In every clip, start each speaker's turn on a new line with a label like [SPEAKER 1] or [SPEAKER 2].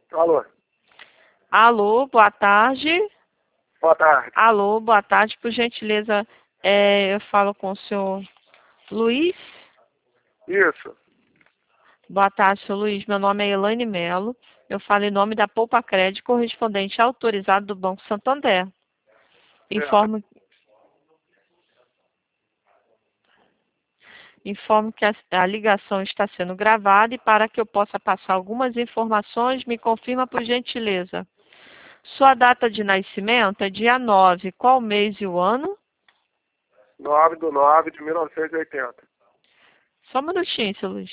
[SPEAKER 1] Alô,
[SPEAKER 2] Alô, boa tarde.
[SPEAKER 1] boa tarde.
[SPEAKER 2] Alô, boa tarde. Por gentileza, eu falo com o senhor Luiz.
[SPEAKER 1] Isso,
[SPEAKER 2] Boa tarde, senhor Luiz. Meu nome é Elaine Melo. Eu falo em nome da Poupa Crédito, correspondente autorizado do Banco Santander.
[SPEAKER 1] certo.
[SPEAKER 2] Informo que a ligação está sendo gravada e para que eu possa passar algumas informações, me confirma por gentileza. Sua data de nascimento é dia 9. Qual o mês e o ano?
[SPEAKER 1] 9/9/1980.
[SPEAKER 2] Só um minutinho, senhor Luiz.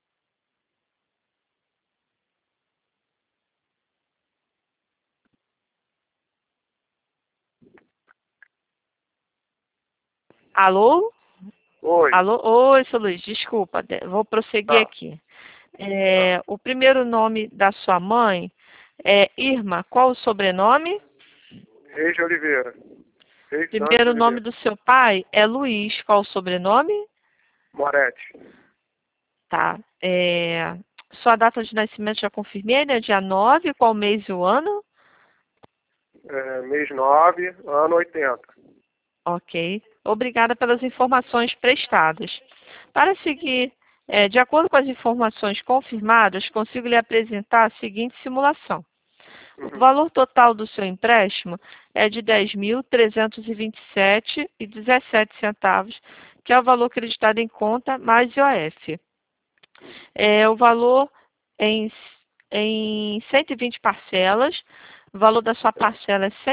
[SPEAKER 2] Alô?
[SPEAKER 1] Oi,
[SPEAKER 2] Alô? Oi, seu Luiz, desculpa, vou prosseguir
[SPEAKER 1] tá,
[SPEAKER 2] aqui.
[SPEAKER 1] tá.
[SPEAKER 2] O primeiro nome da sua mãe é Irma. Qual o sobrenome?
[SPEAKER 1] Reis de Oliveira. Reis Santos de
[SPEAKER 2] Primeiro nome
[SPEAKER 1] Oliveira.
[SPEAKER 2] do seu pai é Luiz. Qual o sobrenome?
[SPEAKER 1] Moretti.
[SPEAKER 2] Tá. Sua data de nascimento já confirmei, né? Dia 9. Qual mês e o ano?
[SPEAKER 1] Mês 9, ano 80.
[SPEAKER 2] Ok. Obrigada pelas informações prestadas. Para seguir, de acordo com as informações confirmadas, consigo lhe apresentar a seguinte simulação. O
[SPEAKER 1] Uhum.
[SPEAKER 2] valor total do seu empréstimo é de R$ 10.327,17, que é o valor acreditado em conta mais IOF. O valor em 120 parcelas, o valor da sua parcela é R$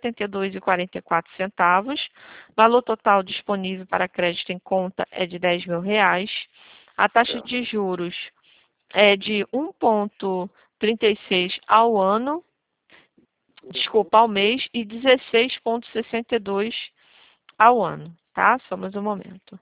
[SPEAKER 2] 172,44. Valor total disponível para crédito em conta é de R$ 10.000. A taxa
[SPEAKER 1] Certo.
[SPEAKER 2] de juros é de 1,36 ao ano. Desculpa, ao mês, e 16,62 ao ano, tá? Só mais um momento.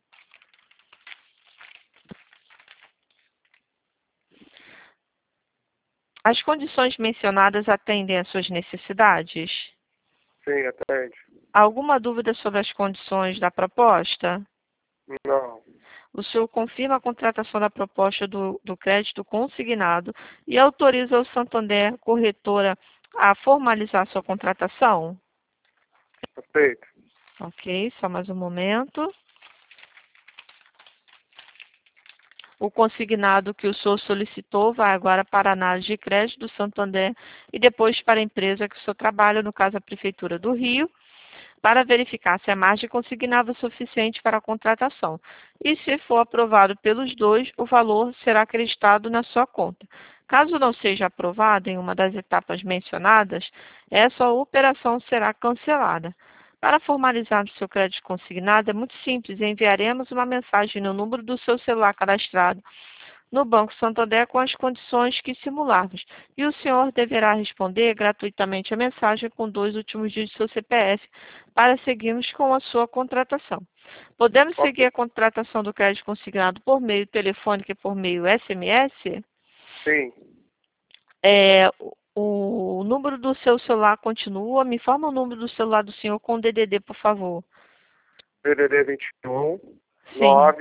[SPEAKER 2] As condições mencionadas atendem às suas necessidades?
[SPEAKER 1] Sim, atende.
[SPEAKER 2] Alguma dúvida sobre as condições da proposta?
[SPEAKER 1] Não,
[SPEAKER 2] O senhor confirma a contratação da proposta do crédito consignado e autoriza o Santander Corretora a formalizar sua contratação?
[SPEAKER 1] aceito.
[SPEAKER 2] Ok, só mais um momento. O consignado que o senhor solicitou vai agora para a análise de crédito do Santander e depois para a empresa que o senhor trabalha, no caso a Prefeitura do Rio, para verificar se a margem consignada é suficiente para a contratação. E se for aprovado pelos dois, o valor será acreditado na sua conta. Caso não seja aprovado em uma das etapas mencionadas, essa operação será cancelada. Para formalizar o seu crédito consignado, é muito simples. Enviaremos uma mensagem no número do seu celular cadastrado no Banco Santander com as condições que simularmos. E o senhor deverá responder gratuitamente a mensagem com 2 últimos dígitos do seu CPF para seguirmos com a sua contratação. Podemos seguir
[SPEAKER 1] Ok.
[SPEAKER 2] a contratação do crédito consignado por meio telefônico e por meio SMS?
[SPEAKER 1] Sim.
[SPEAKER 2] O número do seu celular continua. Me informa o número do celular do senhor com DDD, por favor.
[SPEAKER 1] DDD 21
[SPEAKER 2] Sim,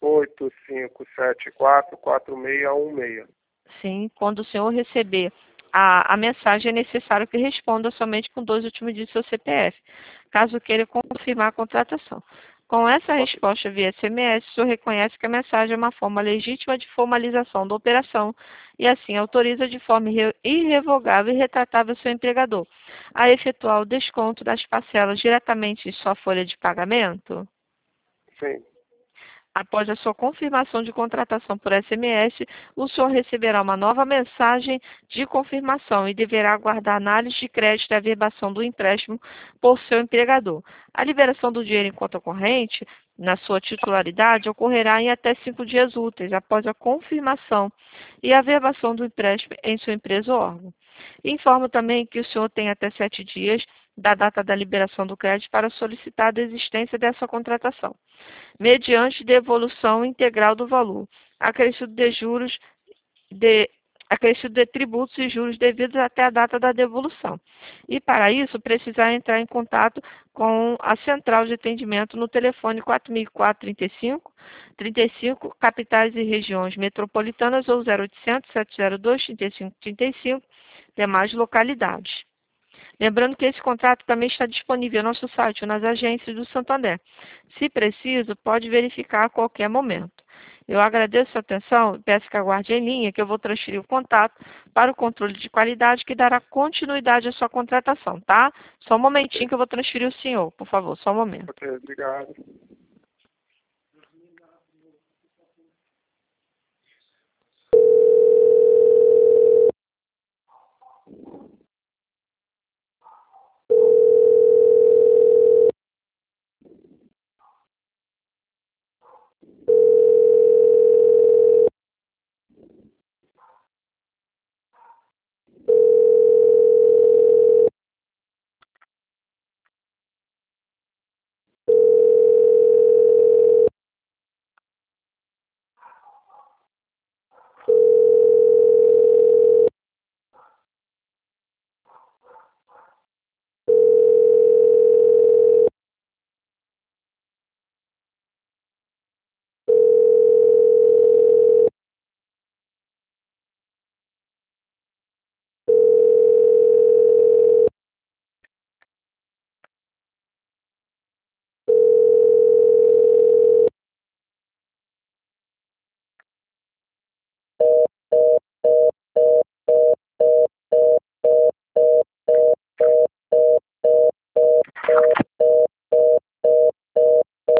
[SPEAKER 1] 985744616.
[SPEAKER 2] sim. Quando o senhor receber a mensagem, é necessário que responda somente com 2 últimos dígitos do seu CPF, caso queira confirmar a contratação. Com essa
[SPEAKER 1] Ok.
[SPEAKER 2] resposta via SMS, o senhor reconhece que a mensagem é uma forma legítima de formalização da operação e, assim, autoriza de forma irrevogável e retratável seu empregador a efetuar o desconto das parcelas diretamente em sua folha de pagamento.
[SPEAKER 1] Sim.
[SPEAKER 2] Após a sua confirmação de contratação por SMS, o senhor receberá uma nova mensagem de confirmação e deverá aguardar análise de crédito e averbação do empréstimo por seu empregador. A liberação do dinheiro em conta corrente, na sua titularidade, ocorrerá em até 5 dias úteis após a confirmação e averbação do empréstimo em sua empresa ou órgão. Informo também que o senhor tem até 7 dias da data da liberação do crédito para solicitar a desistência dessa contratação, mediante devolução integral do valor, acrescido de juros de acrescido de tributos e juros devidos até a data da devolução. E para isso, precisar entrar em contato com a central de atendimento no telefone 4004-35, capitais e regiões metropolitanas, ou 0800 702 3535, demais localidades. Lembrando que esse contrato também está disponível no nosso site ou nas agências do Santander. Se preciso, pode verificar a qualquer momento. Eu agradeço a sua atenção e peço que aguarde em linha que eu vou transferir o contato para o controle de qualidade que dará continuidade à sua contratação, tá? Só um momentinho que eu vou transferir o senhor, por favor, só um momento.
[SPEAKER 1] Ok, obrigado.